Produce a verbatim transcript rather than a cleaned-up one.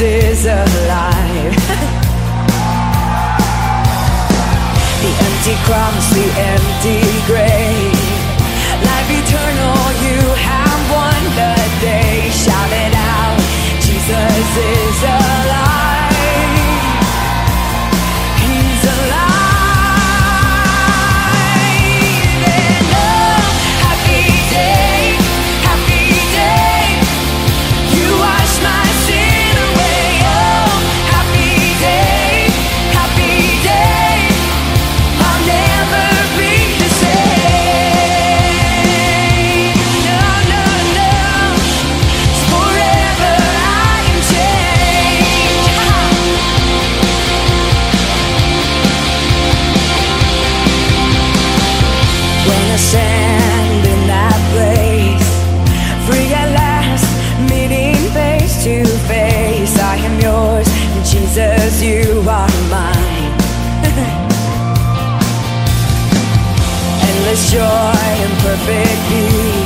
is alive. The empty cross, the empty grave, life eternal, you have won the day. Shout it out, Jesus is alive. He's alive. And oh, happy day, happy day, you wash my sin away. Oh, happy day, happy day, I'll never be the same. No, no, no, forever I am changed. When I stand in that place, free at last, meeting face to face, I am yours, and Jesus, you are mine. Endless joy and perfect peace.